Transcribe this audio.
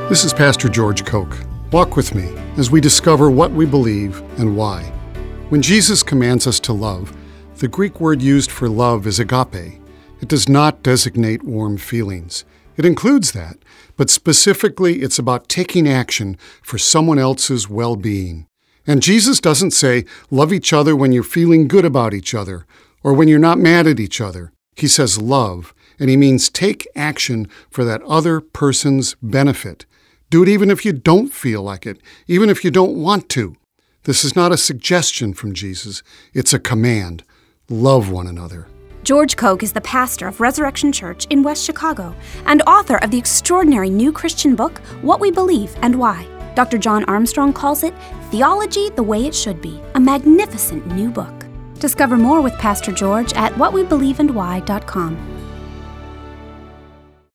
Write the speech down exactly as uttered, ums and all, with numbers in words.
This is Pastor George Koch. Walk with me as we discover what we believe and why. When Jesus commands us to love, the Greek word used for love is agape. It does not designate warm feelings. It includes that, but specifically it's about taking action for someone else's well-being. And Jesus doesn't say, love each other when you're feeling good about each other, or when you're not mad at each other. He says love, and he means take action for that other person's benefit. Do it even if you don't feel like it, even if you don't want to. This is not a suggestion from Jesus. It's a command. Love one another. George Koch is the pastor of Resurrection Church in West Chicago and author of the extraordinary new Christian book, What We Believe and Why. Doctor John Armstrong calls it Theology the Way It Should Be, a magnificent new book. Discover more with Pastor George at what we believe and why dot com.